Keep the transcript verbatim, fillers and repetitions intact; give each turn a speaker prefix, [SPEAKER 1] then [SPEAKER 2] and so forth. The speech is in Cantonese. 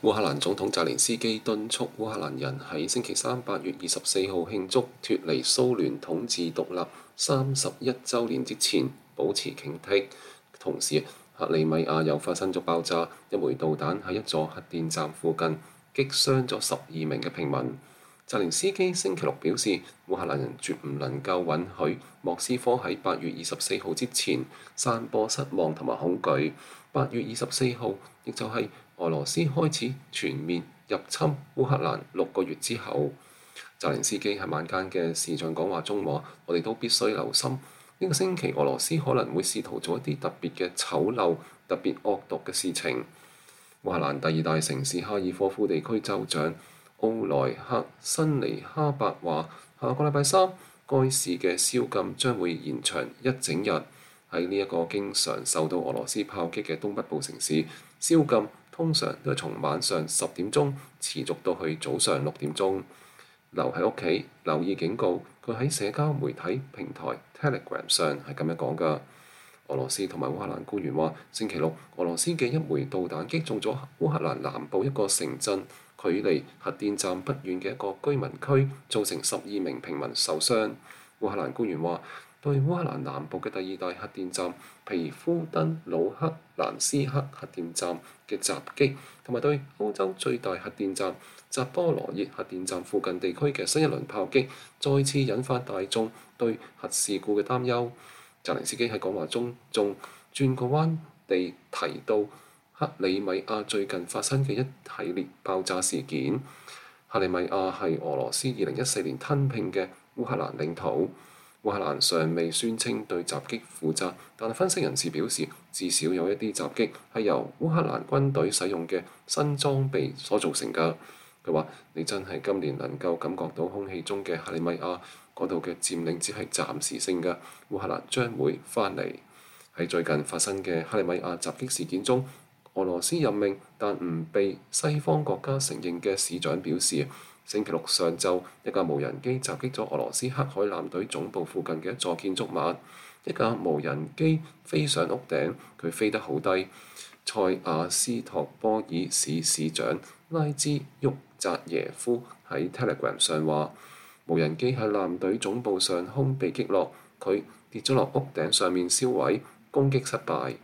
[SPEAKER 1] 烏克蘭總統澤連斯基敦促烏克蘭人喺星期三八月二十四號慶祝脫離蘇聯統治獨立三十一週年之前保持警惕。同時，克里米亞又發生咗爆炸，一枚導彈喺一座核電站附近擊傷咗十二名嘅平民。澤連斯基星期六表示，烏克蘭人絕唔能夠允許莫斯科喺八月二十四號之前散播失望同埋恐懼。八月二十四號，亦就係俄羅斯開始全面入侵烏克蘭六個月之後。澤連斯基喺晚間嘅視像講話中話：我哋都必須留心，呢個星期俄羅斯可能會試圖做一啲特別嘅醜陋、特別惡毒嘅事情。烏克蘭第二大城市哈爾科夫地區州長奧萊克申尼哈伯話：下個禮拜三，該市嘅宵禁將會延長一整日。喺呢一個經常受到俄羅斯炮擊嘅東北部城市，宵禁通常都係從晚上十點鐘持續到去早上六點鐘。留喺屋企，留意警告。佢喺社交媒體平台 Telegram 上係咁樣講㗎。俄羅斯同埋烏克蘭官員話，星期六俄羅斯嘅一枚導彈擊中咗烏克蘭南部一個城鎮，距離核電站不遠嘅一個居民區，造成十二名平民受傷。烏克蘭官員話，對烏克蘭南部嘅第二大核電站皮夫登魯克蘭斯克核電站嘅襲擊，同埋對歐洲最大核電站扎波羅熱核電站附近地區嘅新一輪炮擊，再次引發大眾對核事故嘅擔憂。澤連斯基喺講話中仲轉個彎地提到克里米亞最近發生嘅一系列爆炸事件。克里米亞係俄羅斯二零一四年吞併嘅烏克蘭領土。烏克蘭尚未宣稱對襲擊負責，但係分析人士表示，至少有一啲襲擊係由烏克蘭軍隊使用嘅新裝備所造成㗎。佢話：你真係今年能夠感覺到空氣中嘅克里米亞嗰度嘅佔領只係暫時性㗎，烏克蘭將會翻嚟。喺最近發生嘅克里米亞襲擊事件中，俄羅斯任命但唔被西方國家承認嘅市長表示，星期六上晝一架無人機襲擊咗俄羅斯黑海艦隊總部附近嘅一座建築物，一架無人機飛上屋頂，佢飛得好低。塞瓦斯托波爾市市長拉茲沃扎耶夫喺 Telegram 上話，無人機喺艦隊總部上空被擊落，佢跌咗落屋頂上面燒毀，攻擊失敗。